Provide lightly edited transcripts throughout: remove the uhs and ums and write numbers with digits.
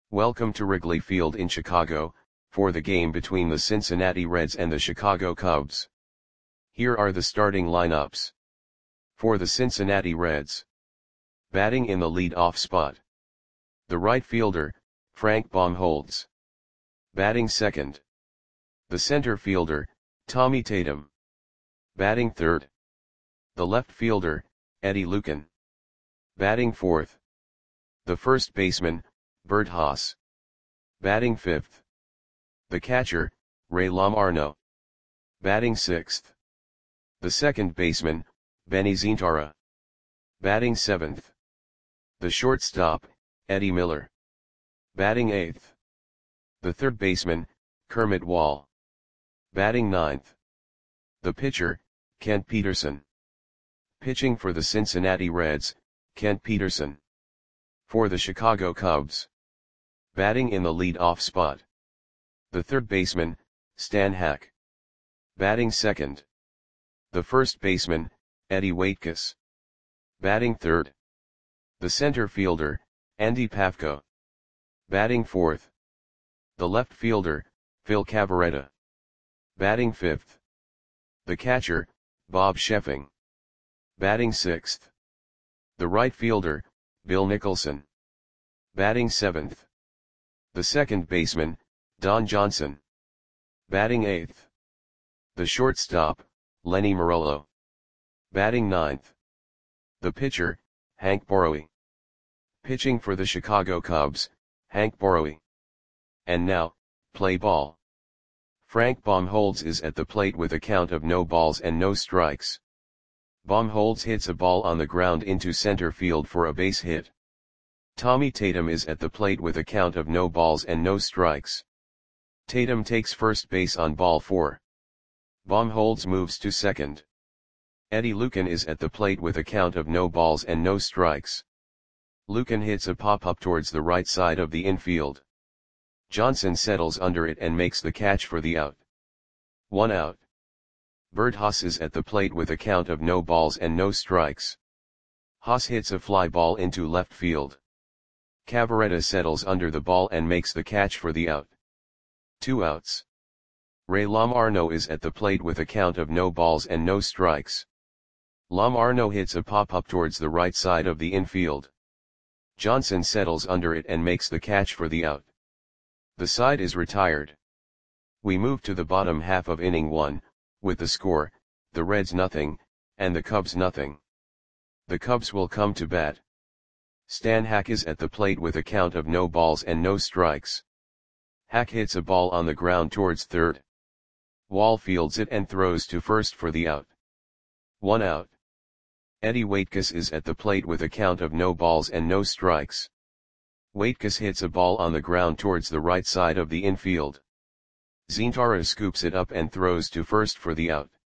Welcome to Wrigley Field in Chicago, for the game between the Cincinnati Reds and the Chicago Cubs. Here are the starting lineups. For the Cincinnati Reds. Batting in the lead-off spot. The right fielder, Frank Baumholtz. Batting second. The center fielder, Tommy Tatum. Batting third. The left fielder, Eddie Lucan. Batting fourth. The first baseman, Bert Haas. Batting fifth. The catcher, Ray Lamarno. Batting sixth. The second baseman, Benny Zintara. Batting seventh. The shortstop, Eddie Miller. Batting eighth. The third baseman, Kermit Wall. Batting ninth. The pitcher, Kent Peterson. Pitching for the Cincinnati Reds, Kent Peterson. For the Chicago Cubs. Batting in the lead-off spot. The third baseman, Stan Hack. Batting second. The first baseman, Eddie Waitkus. Batting third. The center fielder, Andy Pafko. Batting fourth. The left fielder, Phil Cavarretta. Batting fifth. The catcher, Bob Sheffing. Batting sixth. The right fielder, Bill Nicholson. Batting seventh. The second baseman, Don Johnson. Batting eighth. The shortstop, Lenny Morello. Batting ninth. The pitcher, Hank Borowy. Pitching for the Chicago Cubs, Hank Borowy. And now, play ball. Frank Baumholtz is at the plate with a count of no balls and no strikes. Baumholtz hits a ball on the ground into center field for a base hit. Tommy Tatum is at the plate with a count of no balls and no strikes. Tatum takes first base on ball 4. Baumholtz moves to second. Eddie Lucan is at the plate with a count of no balls and no strikes. Lucan hits a pop-up towards the right side of the infield. Johnson settles under it and makes the catch for the out. 1 out. Bert Haas is at the plate with a count of no balls and no strikes. Haas hits a fly ball into left field. Cavarretta settles under the ball and makes the catch for the out. 2 outs. Ray Lamarno is at the plate with a count of no balls and no strikes. Lamarno hits a pop-up towards the right side of the infield. Johnson settles under it and makes the catch for the out. The side is retired. We move to the bottom half of inning 1, with the score, the Reds nothing, and the Cubs nothing. The Cubs will come to bat. Stan Hack is at the plate with a count of no balls and no strikes. Hack hits a ball on the ground towards third. Wall fields it and throws to first for the out. 1 out. Eddie Waitkus is at the plate with a count of no balls and no strikes. Waitkus hits a ball on the ground towards the right side of the infield. Zintara scoops it up and throws to first for the out.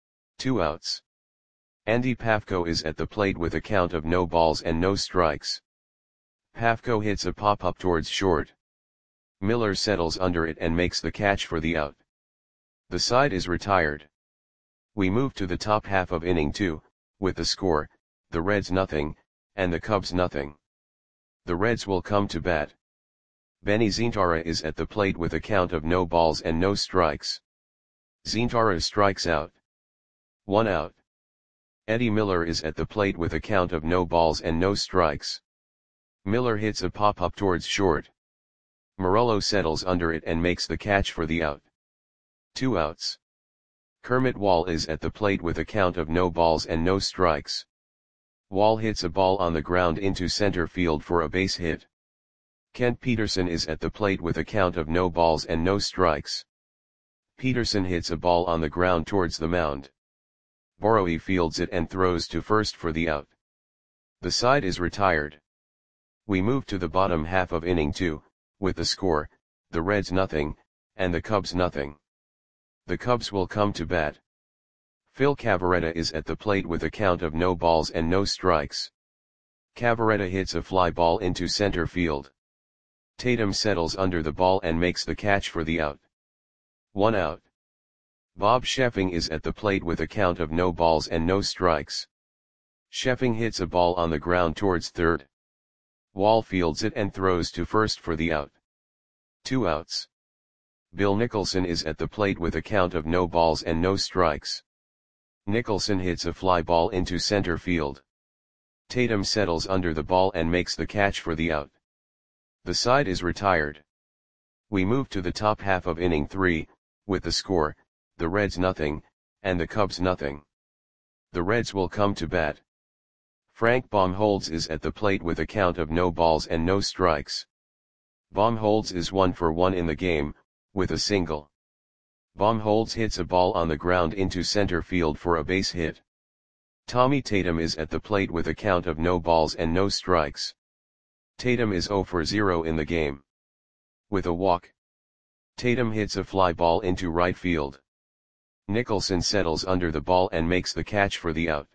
2 outs. Andy Pafko is at the plate with a count of no balls and no strikes. Pafko hits a pop-up towards short. Miller settles under it and makes the catch for the out. The side is retired. We move to the top half of inning 2, with the score, the Reds nothing, and the Cubs nothing. The Reds will come to bat. Benny Zintara is at the plate with a count of no balls and no strikes. Zintara strikes out. 1 out. Eddie Miller is at the plate with a count of no balls and no strikes. Miller hits a pop-up towards short. Morello settles under it and makes the catch for the out. 2 outs. Kermit Wall is at the plate with a count of no balls and no strikes. Wall hits a ball on the ground into center field for a base hit. Kent Peterson is at the plate with a count of no balls and no strikes. Peterson hits a ball on the ground towards the mound. Borowy fields it and throws to first for the out. The side is retired. We move to the bottom half of inning 2, with the score, the Reds nothing, and the Cubs nothing. The Cubs will come to bat. Phil Cavarretta is at the plate with a count of no balls and no strikes. Cavarretta hits a fly ball into center field. Tatum settles under the ball and makes the catch for the out. 1 out. Bob Sheffing is at the plate with a count of no balls and no strikes. Sheffing hits a ball on the ground towards third. Wall fields it and throws to first for the out. 2 outs. Bill Nicholson is at the plate with a count of no balls and no strikes. Nicholson hits a fly ball into center field. Tatum settles under the ball and makes the catch for the out. The side is retired. We move to the top half of inning 3, with the score, the Reds nothing, and the Cubs nothing. The Reds will come to bat. Frank Baumholtz is at the plate with a count of no balls and no strikes. Baumholtz is 1 for 1 in the game, with a single. Baumholtz hits a ball on the ground into center field for a base hit. Tommy Tatum is at the plate with a count of no balls and no strikes. Tatum is 0 for 0 in the game. With a walk. Tatum hits a fly ball into right field. Nicholson settles under the ball and makes the catch for the out.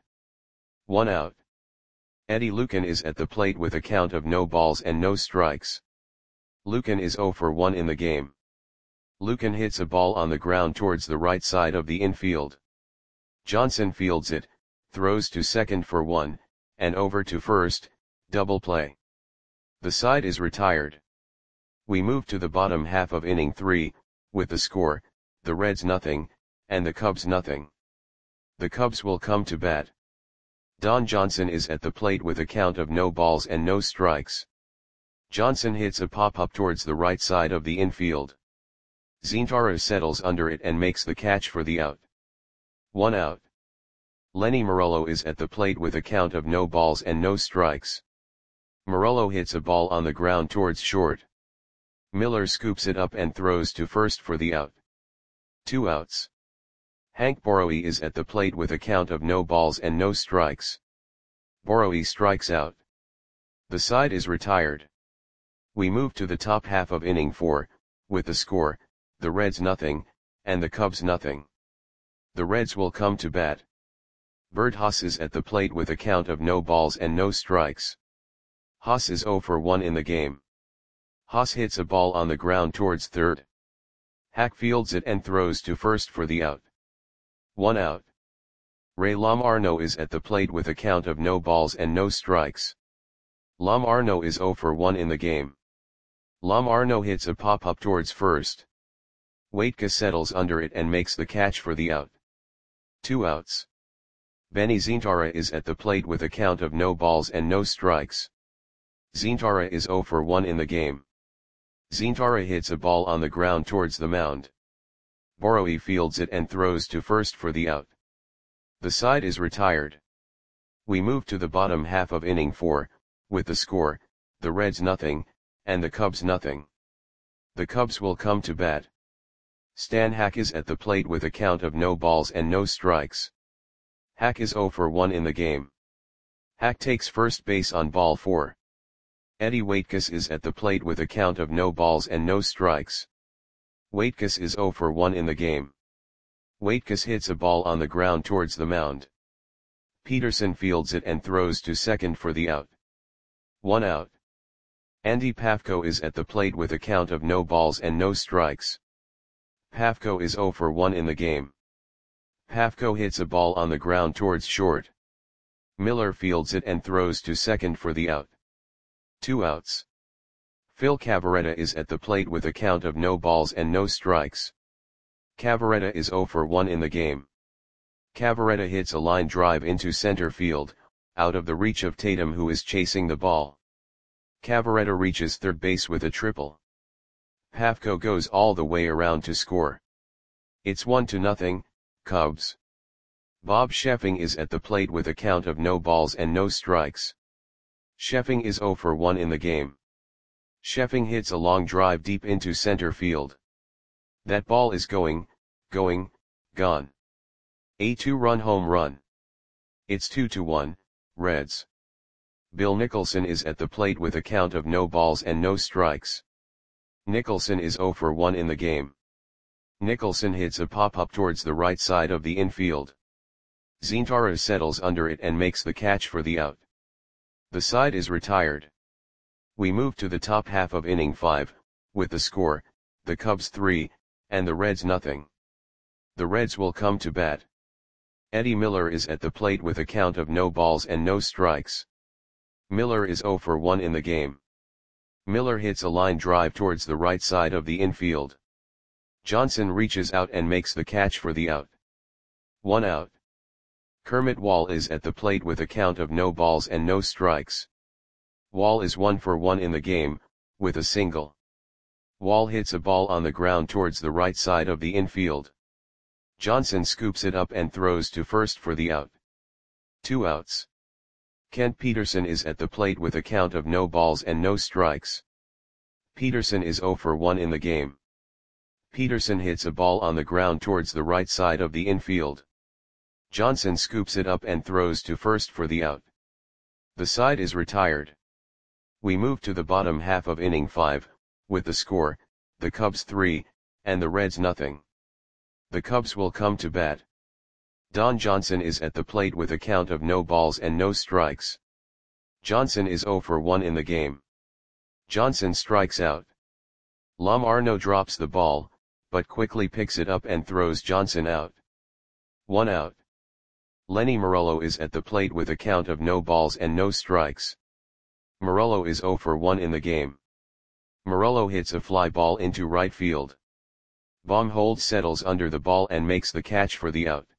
1 out. Eddie Lucan is at the plate with a count of no balls and no strikes. Lucan is 0 for 1 in the game. Lucan hits a ball on the ground towards the right side of the infield. Johnson fields it, throws to second for 1, and over to first, double play. The side is retired. We move to the bottom half of inning 3, with the score, the Reds nothing, and the Cubs nothing. The Cubs will come to bat. Don Johnson is at the plate with a count of no balls and no strikes. Johnson hits a pop-up towards the right side of the infield. Zintara settles under it and makes the catch for the out. 1 out. Lenny Morello is at the plate with a count of no balls and no strikes. Morello hits a ball on the ground towards short. Miller scoops it up and throws to first for the out. 2 outs. Hank Borowy is at the plate with a count of no balls and no strikes. Borowy strikes out. The side is retired. We move to the top half of inning 4, with the score, the Reds nothing, and the Cubs nothing. The Reds will come to bat. Bert Haas is at the plate with a count of no balls and no strikes. Haas is 0 for 1 in the game. Haas hits a ball on the ground towards third. Hack fields it and throws to first for the out. 1 out. Ray Lamarno is at the plate with a count of no balls and no strikes. Lamarno is 0 for 1 in the game. Lamarno hits a pop-up towards first. Waitka settles under it and makes the catch for the out. 2 outs. Benny Zintara is at the plate with a count of no balls and no strikes. Zintara is 0 for 1 in the game. Zintara hits a ball on the ground towards the mound. Borowy fields it and throws to first for the out. The side is retired. We move to the bottom half of inning 4, with the score, the Reds nothing, and the Cubs nothing. The Cubs will come to bat. Stan Hack is at the plate with a count of no balls and no strikes. Hack is 0 for 1 in the game. Hack takes first base on ball 4. Eddie Waitkus is at the plate with a count of no balls and no strikes. Waitkus is 0 for 1 in the game. Waitkus hits a ball on the ground towards the mound. Peterson fields it and throws to second for the out. 1 out. Andy Pafko is at the plate with a count of no balls and no strikes. Pafko is 0 for 1 in the game. Pafko hits a ball on the ground towards short. Miller fields it and throws to second for the out. 2 outs. Phil Cavarretta is at the plate with a count of no balls and no strikes. Cavarretta is 0 for 1 in the game. Cavarretta hits a line drive into center field, out of the reach of Tatum who is chasing the ball. Cavarretta reaches third base with a triple. Pafko goes all the way around to score. It's 1-0, Cubs. Bob Sheffing is at the plate with a count of no balls and no strikes. Sheffing is 0 for 1 in the game. Sheffing hits a long drive deep into center field. That ball is gone. A 2-run home run. It's 2-1, Reds. Bill Nicholson is at the plate with a count of no balls and no strikes. Nicholson is 0 for 1 in the game. Nicholson hits a pop-up towards the right side of the infield. Zintara settles under it and makes the catch for the out. The side is retired. We move to the top half of inning 5, with the score, the Cubs 3, and the Reds nothing. The Reds will come to bat. Eddie Miller is at the plate with a count of no balls and no strikes. Miller is 0 for 1 in the game. Miller hits a line drive towards the right side of the infield. Johnson reaches out and makes the catch for the out. 1 out. Kermit Wall is at the plate with a count of no balls and no strikes. Wall is 1 for 1 in the game, with a single. Wall hits a ball on the ground towards the right side of the infield. Johnson scoops it up and throws to first for the out. 2 outs. Kent Peterson is at the plate with a count of no balls and no strikes. Peterson is 0 for 1 in the game. Peterson hits a ball on the ground towards the right side of the infield. Johnson scoops it up and throws to first for the out. The side is retired. We move to the bottom half of inning 5, with the score, the Cubs 3, and the Reds nothing. The Cubs will come to bat. Don Johnson is at the plate with a count of no balls and no strikes. Johnson is 0 for 1 in the game. Johnson strikes out. Lom Arno drops the ball, but quickly picks it up and throws Johnson out. 1 out. Lenny Morello is at the plate with a count of no balls and no strikes. Morello is 0 for 1 in the game. Morello hits a fly ball into right field. Baumholtz settles under the ball and makes the catch for the out.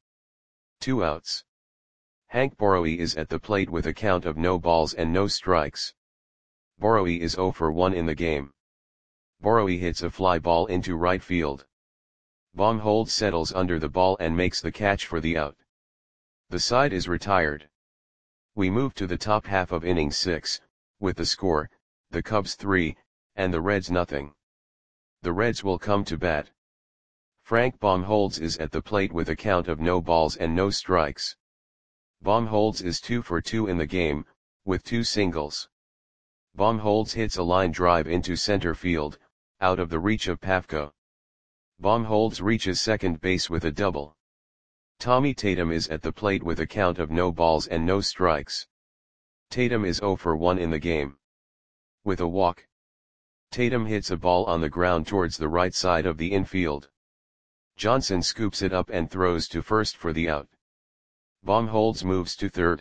2 outs. Hank Borowy is at the plate with a count of no balls and no strikes. Borowy is 0 for 1 in the game. Borowy hits a fly ball into right field. Baumholtz settles under the ball and makes the catch for the out. The side is retired. We move to the top half of inning 6, with the score, the Cubs 3, and the Reds nothing. The Reds will come to bat. Frank Baumholtz is at the plate with a count of no balls and no strikes. Baumholtz is 2 for 2 in the game, with 2 singles. Baumholtz hits a line drive into center field, out of the reach of Pafko. Baumholtz reaches second base with a double. Tommy Tatum is at the plate with a count of no balls and no strikes. Tatum is 0 for 1 in the game. With a walk. Tatum hits a ball on the ground towards the right side of the infield. Johnson scoops it up and throws to first for the out. Baumholtz moves to third.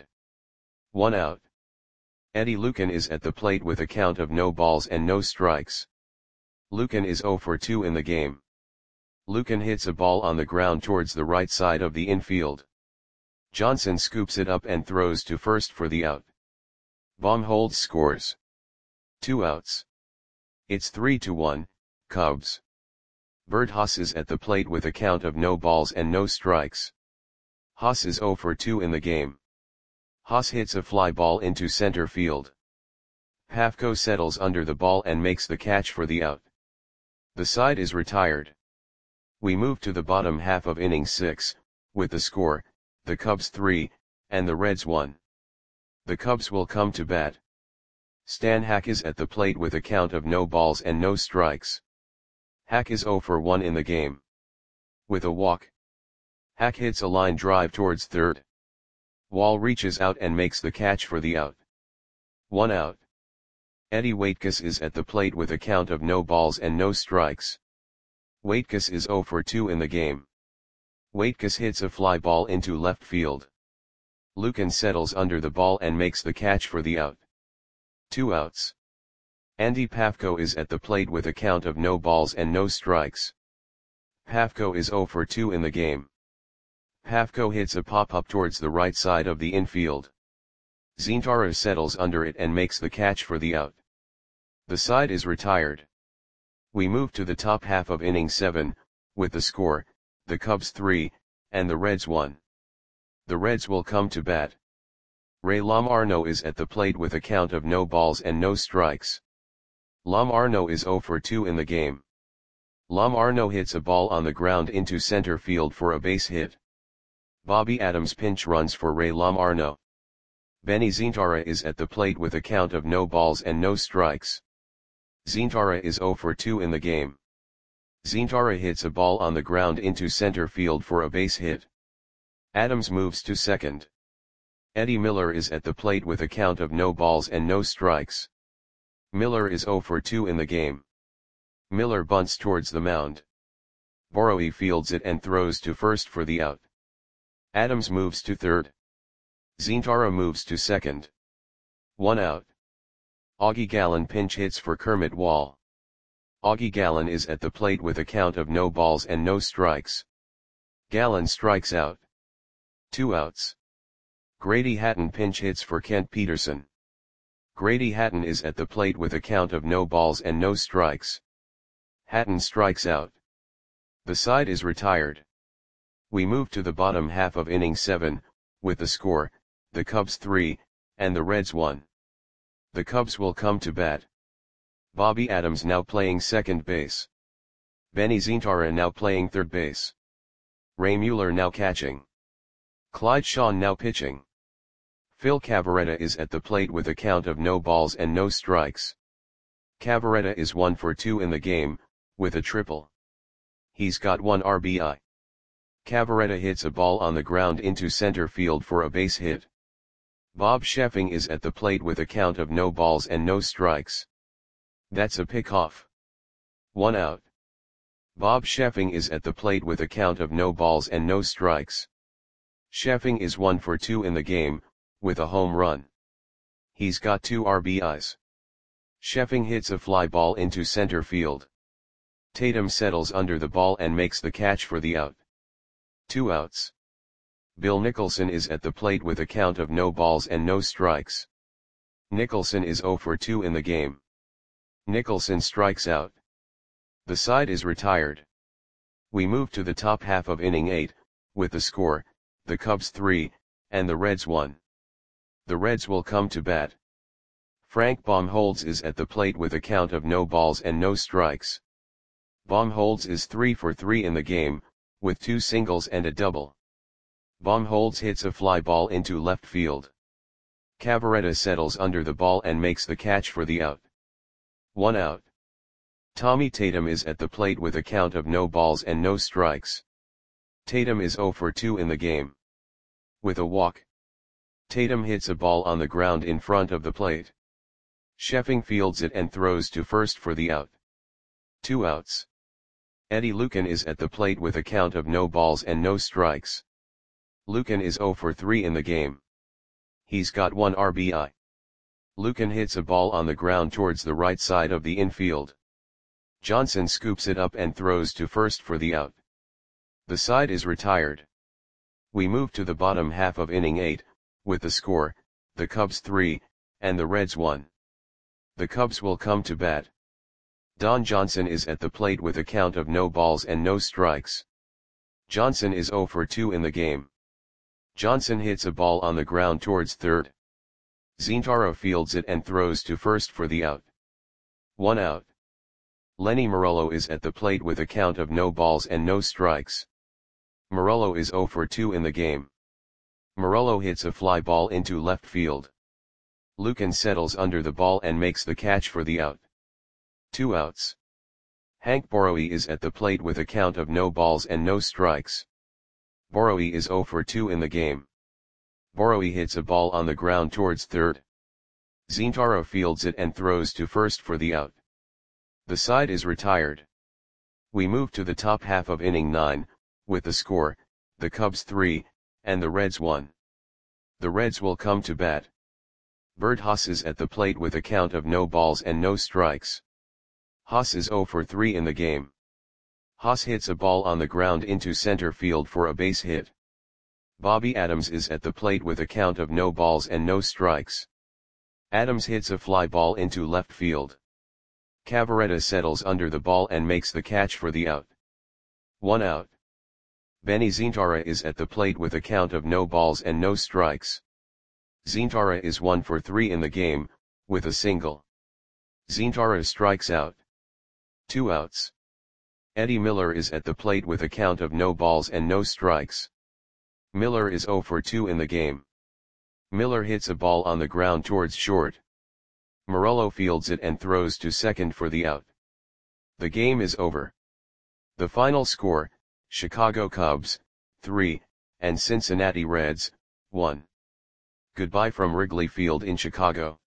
1 out. Eddie Lucan is at the plate with a count of no balls and no strikes. Lucan is 0 for 2 in the game. Lucan hits a ball on the ground towards the right side of the infield. Johnson scoops it up and throws to first for the out. Baumholtz scores. 2 outs. It's 3-1, Cubs. Bert Haas is at the plate with a count of no balls and no strikes. Haas is 0 for 2 in the game. Haas hits a fly ball into center field. Pafko settles under the ball and makes the catch for the out. The side is retired. We move to the bottom half of inning 6, with the score, the Cubs 3, and the Reds 1. The Cubs will come to bat. Stan Hack is at the plate with a count of no balls and no strikes. Hack is 0 for 1 in the game. With a walk. Hack hits a line drive towards third. Wall reaches out and makes the catch for the out. 1 out. Eddie Waitkus is at the plate with a count of no balls and no strikes. Waitkus is 0 for 2 in the game. Waitkus hits a fly ball into left field. Lucan settles under the ball and makes the catch for the out. 2 outs. Andy Pafko is at the plate with a count of no balls and no strikes. Pafko is 0 for 2 in the game. Pafko hits a pop-up towards the right side of the infield. Zintara settles under it and makes the catch for the out. The side is retired. We move to the top half of inning 7, with the score, the Cubs 3, and the Reds 1. The Reds will come to bat. Ray Lom Arno is at the plate with a count of no balls and no strikes. Lom Arno is 0 for 2 in the game. Lom Arno hits a ball on the ground into center field for a base hit. Bobby Adams pinch runs for Ray Lom Arno. Benny Zintara is at the plate with a count of no balls and no strikes. Zintara is 0 for 2 in the game. Zintara hits a ball on the ground into center field for a base hit. Adams moves to second. Eddie Miller is at the plate with a count of no balls and no strikes. Miller is 0 for 2 in the game. Miller bunts towards the mound. Borowy fields it and throws to first for the out. Adams moves to third. Zintara moves to second. 1 out. Augie Gallen pinch hits for Kermit Wall. Augie Gallen is at the plate with a count of no balls and no strikes. Gallen strikes out. 2 outs. Grady Hatton pinch hits for Kent Peterson. Grady Hatton is at the plate with a count of no balls and no strikes. Hatton strikes out. The side is retired. We move to the bottom half of inning 7, with the score, the Cubs 3, and the Reds 1. The Cubs will come to bat. Bobby Adams now playing second base. Benny Zintara now playing third base. Ray Mueller now catching. Clyde Shawn now pitching. Phil Cavarretta is at the plate with a count of no balls and no strikes. Cavarretta is 1 for 2 in the game, with a triple. He's got 1 RBI. Cavarretta hits a ball on the ground into center field for a base hit. Bob Sheffing is at the plate with a count of no balls and no strikes. That's a pickoff. 1 out. Bob Sheffing is at the plate with a count of no balls and no strikes. Sheffing is 1 for 2 in the game, with a home run. He's got 2 RBIs. Sheffing hits a fly ball into center field. Tatum settles under the ball and makes the catch for the out. 2 outs. Bill Nicholson is at the plate with a count of no balls and no strikes. Nicholson is 0 for 2 in the game. Nicholson strikes out. The side is retired. We move to the top half of inning 8, with the score, the Cubs 3, and the Reds 1. The Reds will come to bat. Frank Baumholtz is at the plate with a count of no balls and no strikes. Baumholtz is 3 for 3 in the game, with 2 singles and a double. Baumholtz hits a fly ball into left field. Cavarretta settles under the ball and makes the catch for the out. 1 out. Tommy Tatum is at the plate with a count of no balls and no strikes. Tatum is 0 for 2 in the game. With a walk. Tatum hits a ball on the ground in front of the plate. Sheffing fields it and throws to first for the out. 2 outs. Eddie Lucan is at the plate with a count of no balls and no strikes. Lucan is 0 for 3 in the game. He's got 1 RBI. Lucan hits a ball on the ground towards the right side of the infield. Johnson scoops it up and throws to first for the out. The side is retired. We move to the bottom half of inning 8, with the score, the Cubs 3, and the Reds 1. The Cubs will come to bat. Don Johnson is at the plate with a count of no balls and no strikes. Johnson is 0 for 2 in the game. Johnson hits a ball on the ground towards third. Zintara fields it and throws to first for the out. 1 out. Lenny Morello is at the plate with a count of no balls and no strikes. Morello is 0 for 2 in the game. Morello hits a fly ball into left field. Lucan settles under the ball and makes the catch for the out. 2 outs. Hank Borowy is at the plate with a count of no balls and no strikes. Borowy is 0 for 2 in the game. Borowy hits a ball on the ground towards third. Zintara fields it and throws to first for the out. The side is retired. We move to the top half of inning 9, with the score, the Cubs 3, and the Reds 1. The Reds will come to bat. Bert Haas is at the plate with a count of no balls and no strikes. Haas is 0 for 3 in the game. Haas hits a ball on the ground into center field for a base hit. Bobby Adams is at the plate with a count of no balls and no strikes. Adams hits a fly ball into left field. Cavarretta settles under the ball and makes the catch for the out. 1 out. Benny Zintara is at the plate with a count of no balls and no strikes. Zintara is 1 for 3 in the game, with a single. Zintara strikes out. 2 outs. Eddie Miller is at the plate with a count of no balls and no strikes. Miller is 0 for 2 in the game. Miller hits a ball on the ground towards short. Morello fields it and throws to second for the out. The game is over. The final score, Chicago Cubs, 3, and Cincinnati Reds, 1. Goodbye from Wrigley Field in Chicago.